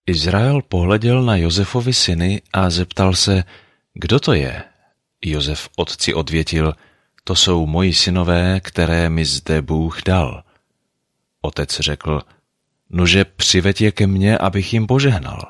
Izrael pohleděl na Josefovi syny a zeptal se, kdo to je? Josef otci odvětil, to jsou moji synové, které mi zde Bůh dal. Otec řekl, nože přiveď je ke mně, abych jim požehnal.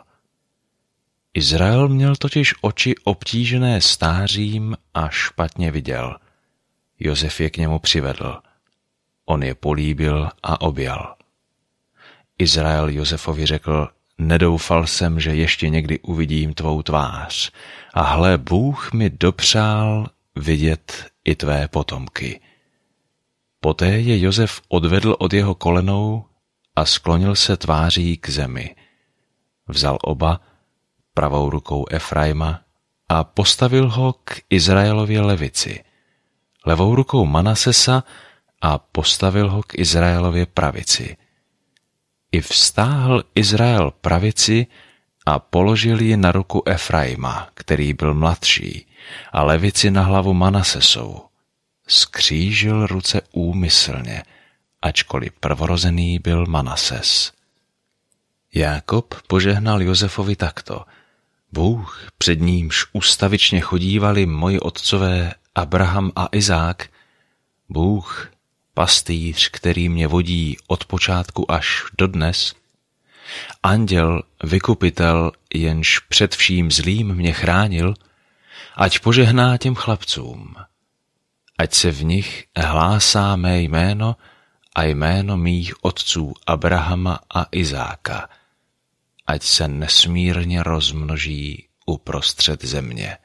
Izrael měl totiž oči obtížené stářím a špatně viděl. Josef je k němu přivedl. On je políbil a objal. Izrael Josefovi řekl, nedoufal jsem, že ještě někdy uvidím tvou tvář. A hle, Bůh mi dopřál vidět i tvé potomky. Poté je Josef odvedl od jeho kolenou a sklonil se tváří k zemi. Vzal oba, pravou rukou Efraima, a postavil ho k Izraelově levici, levou rukou Manasesa a postavil ho k Izraelově pravici. I vztáhl Izrael pravici a položil ji na ruku Efraima, který byl mladší, a levici na hlavu Manasesovu. Skřížil ruce úmyslně, ačkoliv prvorozený byl Manases. Jákob požehnal Josefovi takto. Bůh, před nímž ustavičně chodívali moji otcové Abraham a Izák, Bůh, pastýř, který mě vodí od počátku až dodnes, anděl, vykupitel, jenž před vším zlým mě chránil, ať požehná těm chlapcům. Ať se v nich hlásá mé jméno a jméno mých otců Abrahama a Izáka. Ať se nesmírně rozmnoží uprostřed země.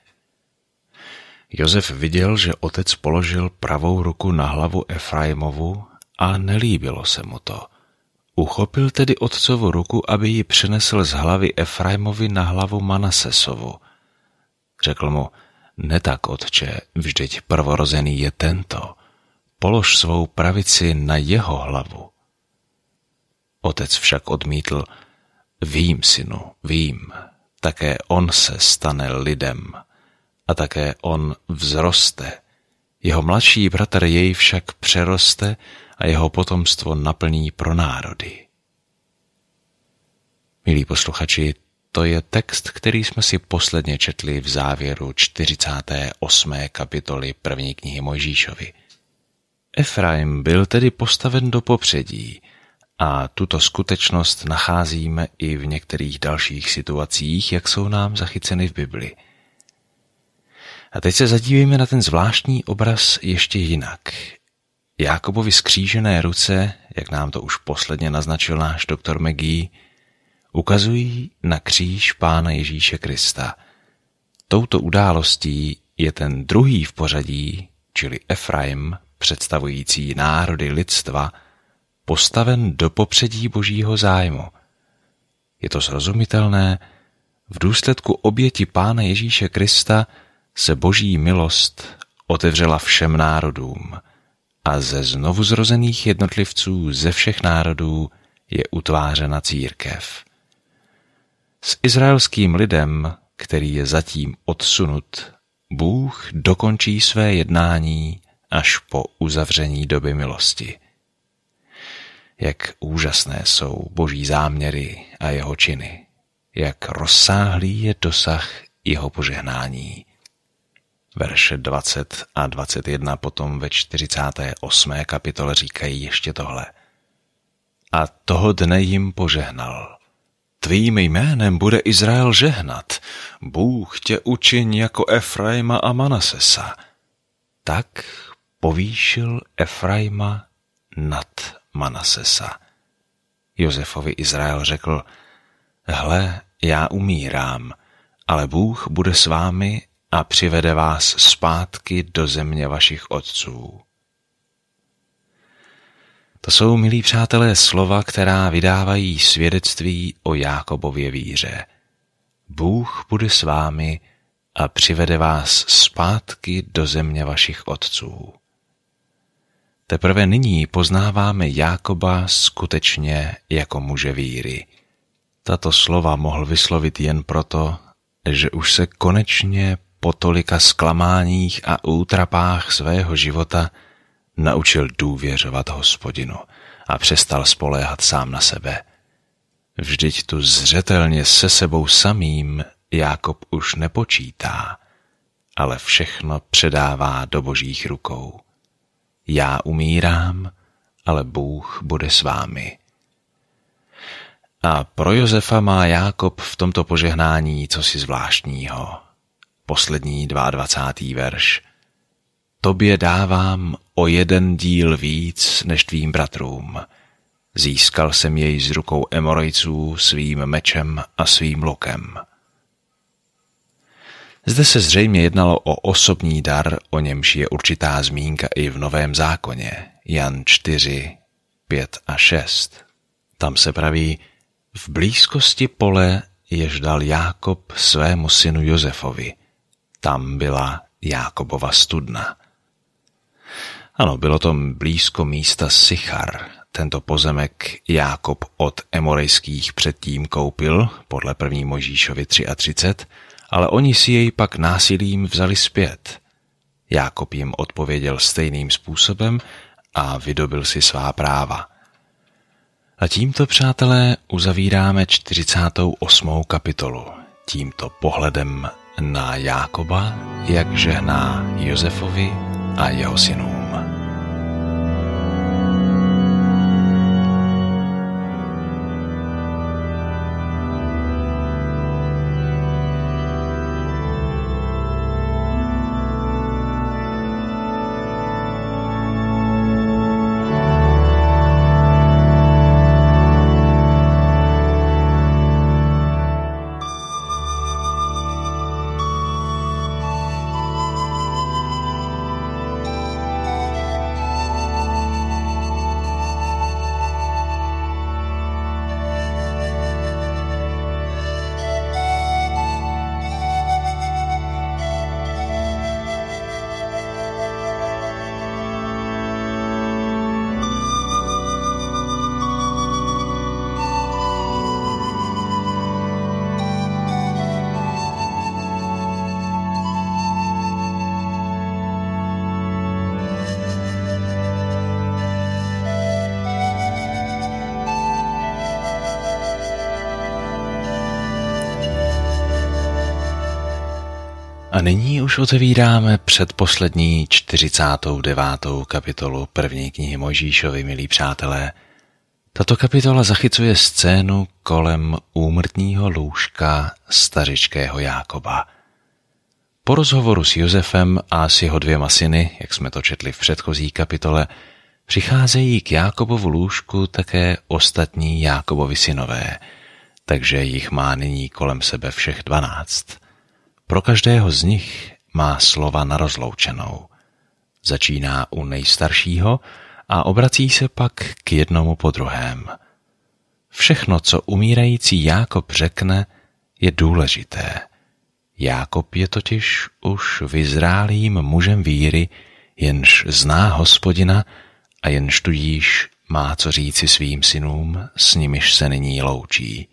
Josef viděl, že otec položil pravou ruku na hlavu Efraimovu a nelíbilo se mu to. Uchopil tedy otcovu ruku, aby ji přenesl z hlavy Efraimovi na hlavu Manasesovu. Řekl mu, ne tak, otče, vždyť prvorozený je tento. Polož svou pravici na jeho hlavu. Otec však odmítl, vím, synu, vím, také on se stane lidem a také on vzroste. Jeho mladší bratr jej však přeroste a jeho potomstvo naplní pro národy. Milí posluchači, to je text, který jsme si posledně četli v závěru 48. kapitoly první knihy Mojžíšovi. Efraim byl tedy postaven do popředí a tuto skutečnost nacházíme i v některých dalších situacích, jak jsou nám zachyceny v Bibli. A teď se zadívejme na ten zvláštní obraz ještě jinak. Jákobovi skřížené ruce, jak nám to už posledně naznačil náš doktor McGee, ukazují na kříž Pána Ježíše Krista. Touto událostí je ten druhý v pořadí, čili Efraim, představující národy lidstva, postaven do popředí božího zájmu. Je to srozumitelné, v důsledku oběti Pána Ježíše Krista se boží milost otevřela všem národům a ze znovuzrozených jednotlivců ze všech národů je utvářena církev. S izraelským lidem, který je zatím odsunut, Bůh dokončí své jednání až po uzavření doby milosti. Jak úžasné jsou boží záměry a jeho činy, jak rozsáhlý je dosah jeho požehnání. Verše 20 a 21 potom ve 48. kapitole říkají ještě tohle. A toho dne jim požehnal. Tvým jménem bude Izrael žehnat. Bůh tě učiň jako Efraima a Manasesa. Tak povýšil Efraima nad Manasesa. Josefovi Izrael řekl, hle, já umírám, ale Bůh bude s vámi a přivede vás zpátky do země vašich otců. To jsou, milí přátelé, slova, která vydávají svědectví o Jákobově víře. Bůh bude s vámi a přivede vás zpátky do země vašich otců. Teprve nyní poznáváme Jákoba skutečně jako muže víry. Tato slova mohl vyslovit jen proto, že už se konečně po tolika zklamáních a útrapách svého života naučil důvěřovat Hospodinu a přestal spoléhat sám na sebe. Vždyť tu zřetelně se sebou samým Jákob už nepočítá, ale všechno předává do Božích rukou. Já umírám, ale Bůh bude s vámi. A pro Josefa má Jákob v tomto požehnání cosi zvláštního. Poslední 22. verš. Tobě dávám o 1 díl víc než tvým bratrům. Získal jsem jej z rukou Emorejců svým mečem a svým lukem. Zde se zřejmě jednalo o osobní dar, o němž je určitá zmínka i v Novém zákoně, Jan 4, 5 a 6. Tam se praví, v blízkosti pole, jež dal Jákob svému synu Josefovi. Tam byla Jákobova studna. Ano, bylo to blízko místa Sichar. Tento pozemek Jákob od Emorejských předtím koupil, podle 1. Mojžíšovi 33, ale oni si jej pak násilím vzali zpět. Jákob jim odpověděl stejným způsobem a vydobyl si svá práva. A tímto, přátelé, uzavíráme 48. kapitolu. Tímto pohledem na Jákoba, jak žehná Josefovi a jeho synům. A nyní už otevíráme předposlední 49. kapitolu první knihy Mojžíšovy, milí přátelé. Tato kapitola zachycuje scénu kolem úmrtního lůžka stařičkého Jákoba. Po rozhovoru s Josefem a s jeho 2 syny, jak jsme to četli v předchozí kapitole, přicházejí k Jákobovu lůžku také ostatní Jákobovi synové, takže jich má nyní kolem sebe všech 12. Pro každého z nich má slova na rozloučenou. Začíná u nejstaršího a obrací se pak k jednomu po druhém. Všechno, co umírající Jákob řekne, je důležité. Jákob je totiž už vyzrálým mužem víry, jenž zná Hospodina a jenž tudíž má co říci svým synům, s nimiž se nyní loučí.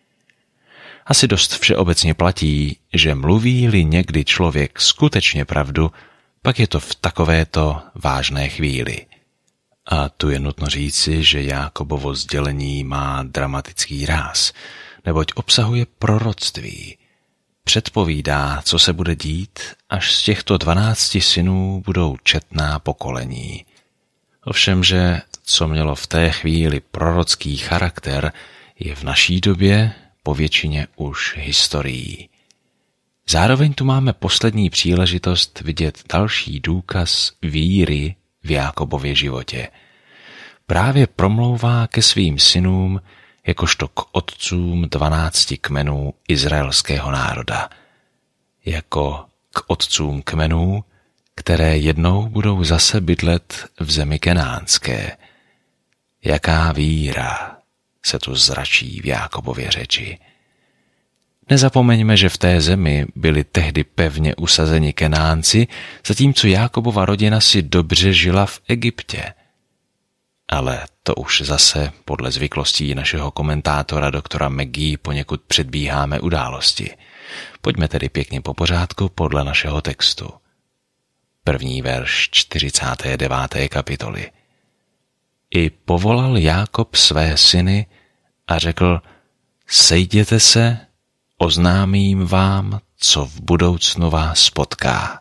Asi dost všeobecně platí, že mluví-li někdy člověk skutečně pravdu, pak je to v takovéto vážné chvíli. A tu je nutno říci, že Jákobovo sdělení má dramatický ráz, neboť obsahuje proroctví. Předpovídá, co se bude dít, až z těchto 12 synů budou četná pokolení. Ovšemže, co mělo v té chvíli prorocký charakter, je v naší době povětšině už historií. Zároveň tu máme poslední příležitost vidět další důkaz víry v Jákobově životě. Právě promlouvá ke svým synům jakožto k otcům 12 kmenů izraelského národa. Jako k otcům kmenů, které jednou budou zase bydlet v zemi kenánské. Jaká víra se tu zračí v Jákobově řeči. Nezapomeňme, že v té zemi byli tehdy pevně usazeni Kenánci, zatímco Jákobova rodina si dobře žila v Egyptě. Ale to už zase podle zvyklostí našeho komentátora doktora McGee poněkud předbíháme události. Pojďme tedy pěkně po pořádku podle našeho textu. První verš 49. kapitoly. I povolal Jákob své syny a řekl, Sejděte se, oznámím vám, co v budoucnu vás potká.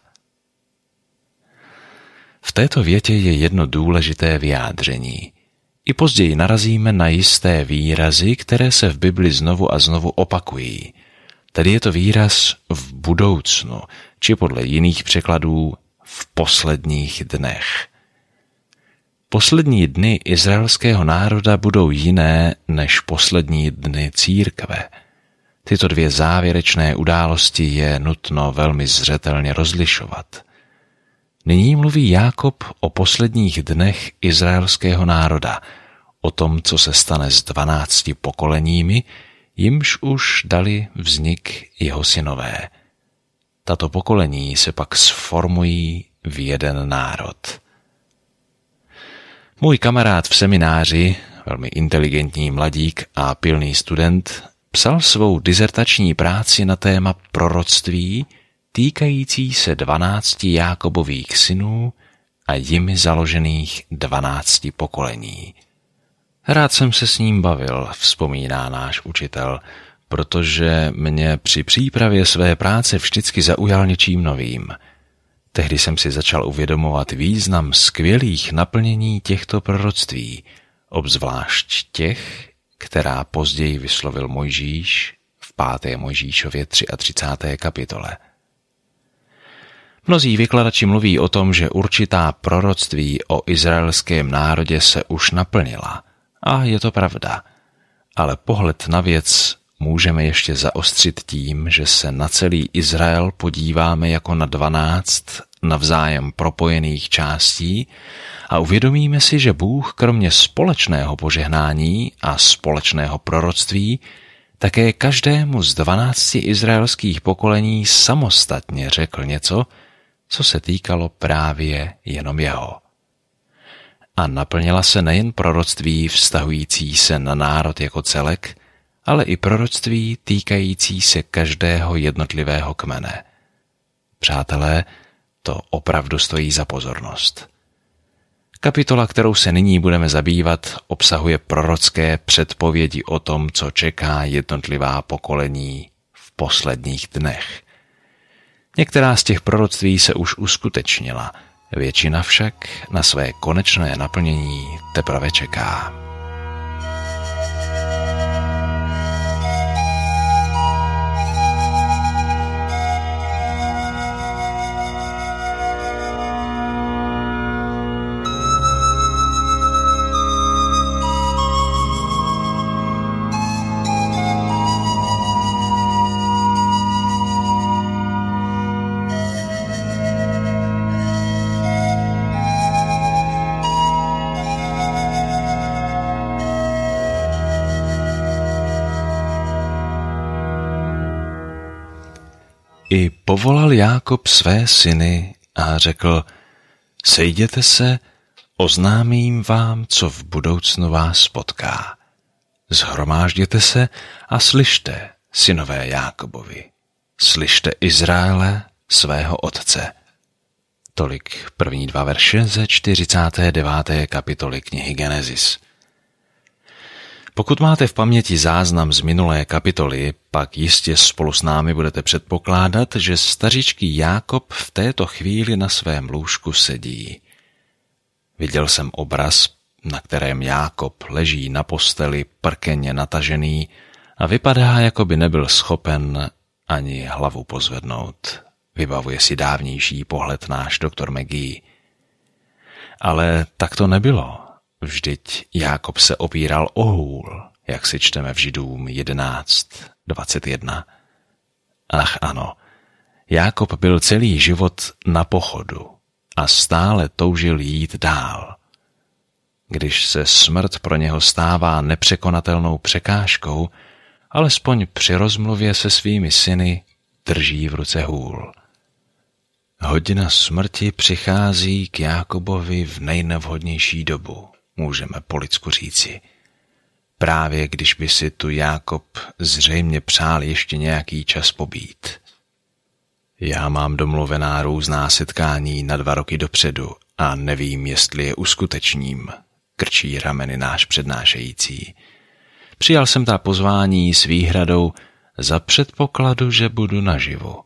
V této větě je jedno důležité vyjádření. I později narazíme na jisté výrazy, které se v Bibli znovu a znovu opakují. Tedy je to výraz v budoucnu, či podle jiných překladů v posledních dnech. Poslední dny izraelského národa budou jiné než poslední dny církve. Tyto dvě závěrečné události je nutno velmi zřetelně rozlišovat. Nyní mluví Jákob o posledních dnech izraelského národa, o tom, co se stane s 12 pokoleními, jimž už dali vznik jeho synové. Tato pokolení se pak sformují v jeden národ. Můj kamarád v semináři, velmi inteligentní mladík a pilný student, psal svou dizertační práci na téma proroctví týkající se 12 Jákobových synů a jimi založených 12 pokolení. Rád jsem se s ním bavil, vzpomíná náš učitel, protože mě při přípravě své práce vždycky zaujal něčím novým. Tehdy jsem si začal uvědomovat význam skvělých naplnění těchto proroctví, obzvlášť těch, která později vyslovil Mojžíš v 5. Mojžíšově 33. kapitole. Mnozí vykladači mluví o tom, že určitá proroctví o izraelském národě se už naplnila. A je to pravda. Ale pohled na věc můžeme ještě zaostřit tím, že se na celý Izrael podíváme jako na 12 navzájem propojených částí a uvědomíme si, že Bůh kromě společného požehnání a společného proroctví také každému z 12 izraelských pokolení samostatně řekl něco, co se týkalo právě jenom jeho. A naplnila se nejen proroctví vztahující se na národ jako celek, ale i proroctví týkající se každého jednotlivého kmene. Přátelé, to opravdu stojí za pozornost. Kapitola, kterou se nyní budeme zabývat, obsahuje prorocké předpovědi o tom, co čeká jednotlivá pokolení v posledních dnech. Některá z těch proroctví se už uskutečnila, většina však na své konečné naplnění teprve čeká. I povolal Jákob své syny a řekl, sejděte se, oznámím vám, co v budoucnu vás potká. Shromážděte se a slyšte, synové Jákobovi. Slyšte Izraele, svého otce. Tolik první 2 verše ze 49. kapitoly knihy Genesis. Pokud máte v paměti záznam z minulé kapitoly, pak jistě spolu s námi budete předpokládat, že stařičký Jákob v této chvíli na svém lůžku sedí. Viděl jsem obraz, na kterém Jákob leží na posteli prkeně natažený a vypadá, jako by nebyl schopen ani hlavu pozvednout. Vybavuje si dávnější pohled náš doktor McGee. Ale tak to nebylo. Vždyť Jákob se opíral o hůl, jak si čteme v Židům 11:21. Ach ano, Jákob byl celý život na pochodu a stále toužil jít dál. Když se smrt pro něho stává nepřekonatelnou překážkou, alespoň při rozmluvě se svými syny drží v ruce hůl. Hodina smrti přichází k Jákobovi v nejnevhodnější dobu, můžeme po lidsku říci. Právě když by si tu Jákob zřejmě přál ještě nějaký čas pobít. Já mám domluvená různá setkání na 2 roky dopředu a nevím, jestli je uskutečním, krčí rameny náš přednášející. Přijal jsem ta pozvání s výhradou za předpokladu, že budu naživu.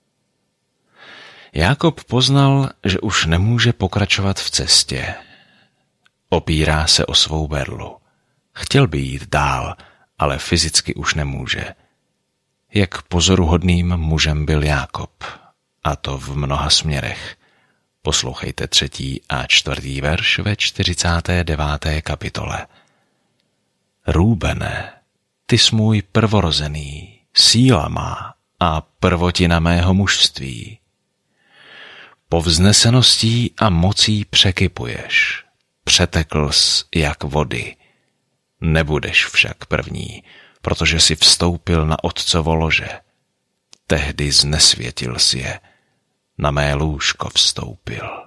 Jákob poznal, že už nemůže pokračovat v cestě. Opírá se o svou berlu. Chtěl by jít dál, ale fyzicky už nemůže. Jak pozoruhodným mužem byl Jákob, a to v mnoha směrech. Poslouchejte 3. a 4. verš ve 49. kapitole. Rúbene, ty jsi můj prvorozený, síla má a prvotina mého mužství. Povzneseností a mocí překypuješ, přetekl jsi jak vody. Nebudeš však první, protože jsi vstoupil na otcovo lože. Tehdy znesvětil jsi je, na mé lůžko vstoupil.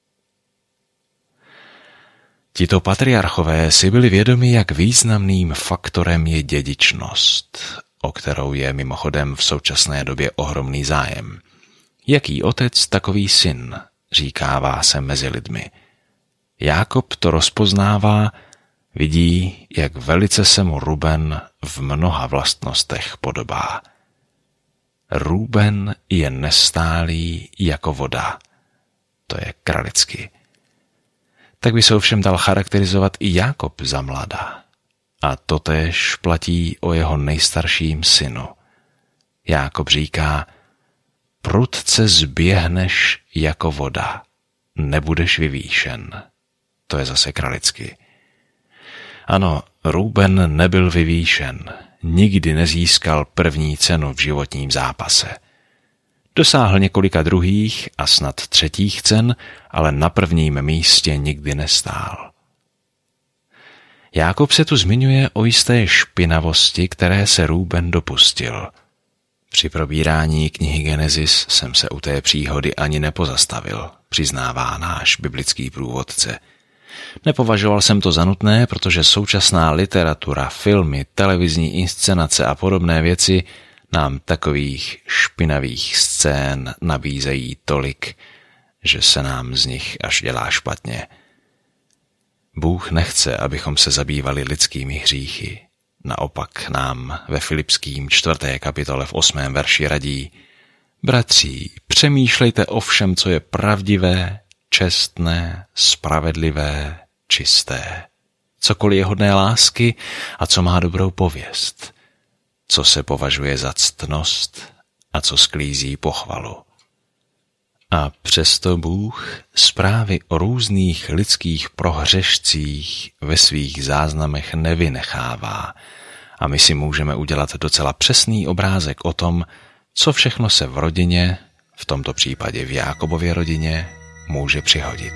Tito patriarchové si byli vědomi, jak významným faktorem je dědičnost, o kterou je mimochodem v současné době ohromný zájem. Jaký otec, takový syn, říkává se mezi lidmi. Jákob to rozpoznává, vidí, jak velice se mu Ruben v mnoha vlastnostech podobá. Ruben je nestálý jako voda. To je kralicky. Tak by se ovšem dal charakterizovat i Jákob za mlada. A totéž platí o jeho nejstarším synu. Jákob říká, prudce zběhneš jako voda, nebudeš vyvýšen. To je zase kralicky. Ano, Rúben nebyl vyvýšen, nikdy nezískal první cenu v životním zápase. Dosáhl několika druhých a snad třetích cen, ale na prvním místě nikdy nestál. Jákob se tu zmiňuje o jisté špinavosti, které se Rúben dopustil. Při probírání knihy Genesis jsem se u té příhody ani nepozastavil, přiznává náš biblický průvodce. Nepovažoval jsem to za nutné, protože současná literatura, filmy, televizní inscenace a podobné věci nám takových špinavých scén nabízejí tolik, že se nám z nich až dělá špatně. Bůh nechce, abychom se zabývali lidskými hříchy. Naopak nám ve Filipským 4. kapitole v 8. verši radí: Bratří, přemýšlejte o všem, co je pravdivé, čestné, spravedlivé, čisté. Cokoliv je hodné lásky a co má dobrou pověst. Co se považuje za ctnost a co sklízí pochvalu. A přesto Bůh zprávy o různých lidských prohřešcích ve svých záznamech nevynechává a my si můžeme udělat docela přesný obrázek o tom, co všechno se v rodině, v tomto případě v Jákobově rodině, může přihodit.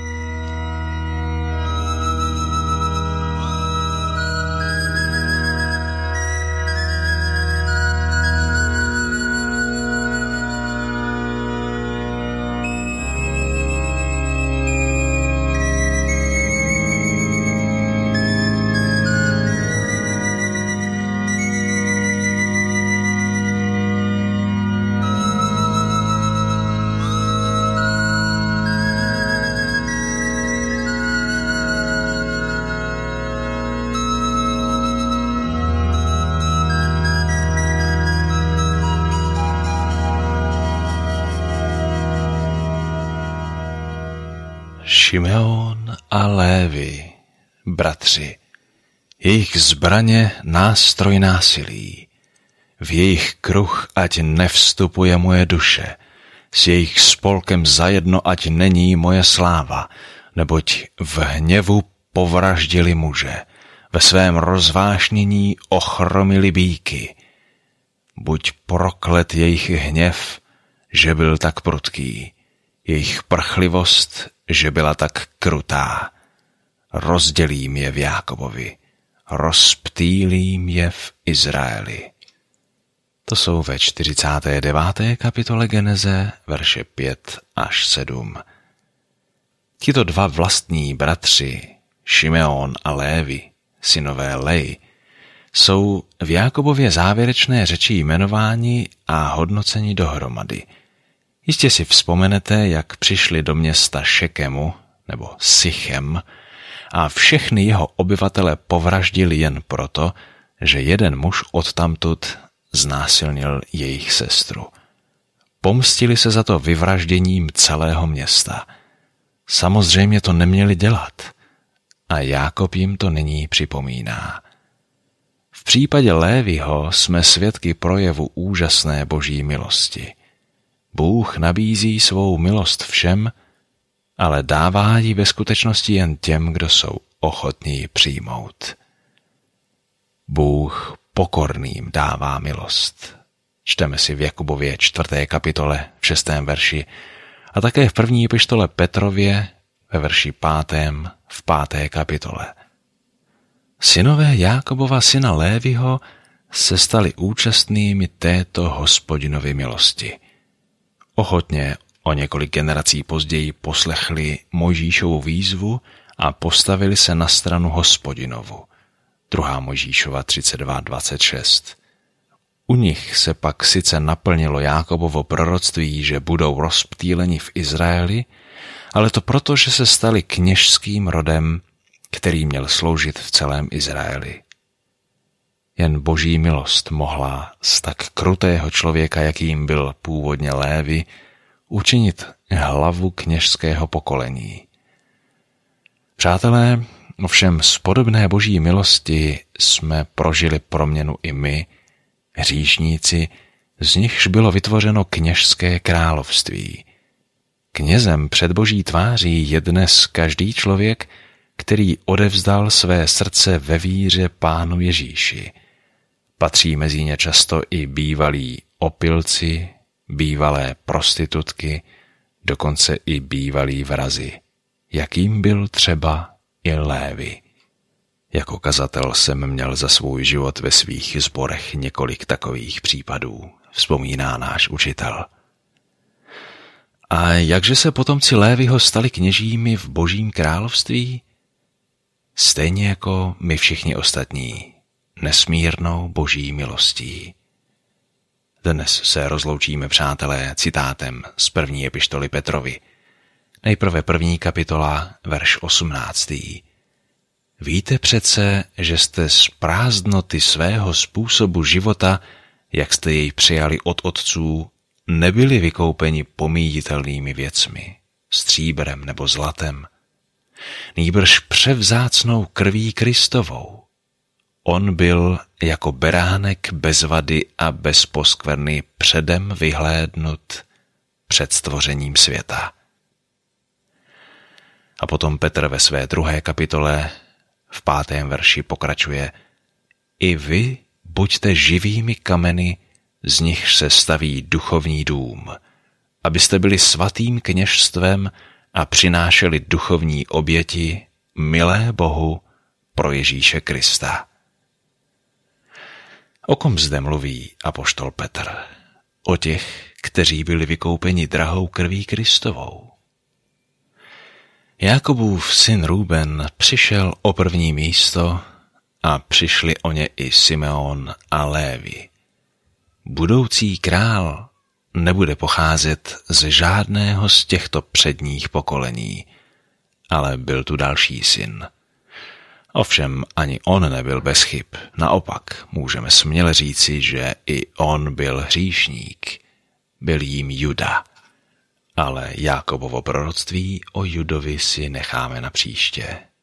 Šimeon a Lévi, bratři, jejich zbraně nástroj násilí, v jejich kruh ať nevstupuje moje duše, s jejich spolkem zajedno ať není moje sláva, neboť v hněvu povraždili muže, ve svém rozvášnění ochromili býky. Buď proklet jejich hněv, že byl tak prudký, jejich prchlivost, že byla tak krutá. Rozdělím je v Jákobovi, rozptýlím je v Izraeli. To jsou ve 49. kapitole Geneze, verše 5 až 7. Tito dva vlastní bratři, Šimeon a Lévi, synové Lej, jsou v Jákobově závěrečné řeči jmenováni a hodnoceni dohromady. Jistě si vzpomenete, jak přišli do města Šekemu, nebo Sichem, a všechny jeho obyvatele povraždili jen proto, že jeden muž odtamtud znásilnil jejich sestru. Pomstili se za to vyvražděním celého města. Samozřejmě to neměli dělat a Jákob jim to nyní připomíná. V případě Léviho jsme svědky projevu úžasné boží milosti. Bůh nabízí svou milost všem, ale dává ji ve skutečnosti jen těm, kdo jsou ochotní ji přijmout. Bůh pokorným dává milost. Čteme si v Jakubově 4. kapitole v 6. verši a také v 1. epištole Petrově ve verši 5. v 5. kapitole. Synové Jákobova syna Léviho se stali účastnými této Hospodinovy milosti. Ochotně o několik generací později poslechli Mojžíšovu výzvu a postavili se na stranu Hospodinovu. 2. Mojžíšova 32:26. U nich se pak sice naplnilo Jákobovo proroctví, že budou rozptýleni v Izraeli, ale to proto, že se stali kněžským rodem, který měl sloužit v celém Izraeli. Jen boží milost mohla z tak krutého člověka, jakým byl původně Lévi, učinit hlavu kněžského pokolení. Přátelé, ovšem z podobné boží milosti jsme prožili proměnu i my, hříšníci, z nichž bylo vytvořeno kněžské království. Knězem před boží tváří je dnes každý člověk, který odevzdal své srdce ve víře Pánu Ježíši. Patří mezi ně často i bývalí opilci, bývalé prostitutky, dokonce i bývalí vrazi, jakým byl třeba i Lévi. Jako kazatel jsem měl za svůj život ve svých sborech několik takových případů, vzpomíná náš učitel. A jakže se potomci Léviho stali kněžími v božím království? Stejně jako my všichni ostatní, nesmírnou boží milostí. Dnes se rozloučíme, přátelé, citátem z 1. epištoly Petrovi. Nejprve 1. kapitola, verš 18. Víte přece, že jste z prázdnoty svého způsobu života, jak jste jej přijali od otců, nebyli vykoupeni pomíjitelnými věcmi, stříbrem nebo zlatem, nýbrž převzácnou krví Kristovou. On byl jako beránek bez vady a bez poskvrny předem vyhlédnut před stvořením světa. A potom Petr ve své 2. kapitole v 5. verši pokračuje: I vy buďte živými kameny, z nichž se staví duchovní dům, abyste byli svatým kněžstvem a přinášeli duchovní oběti, milé Bohu, pro Ježíše Krista. O kom zde mluví apoštol Petr? O těch, kteří byli vykoupeni drahou krví Kristovou. Jákobův syn Rúben přišel o první místo a přišli o ně i Simeon a Lévi. Budoucí král nebude pocházet z žádného z těchto předních pokolení, ale byl tu další syn. Ovšem ani on nebyl bez chyb, naopak můžeme směle říci, že i on byl hříšník, byl jím Juda. Ale Jákobovo proroctví o Judovi si necháme na příště.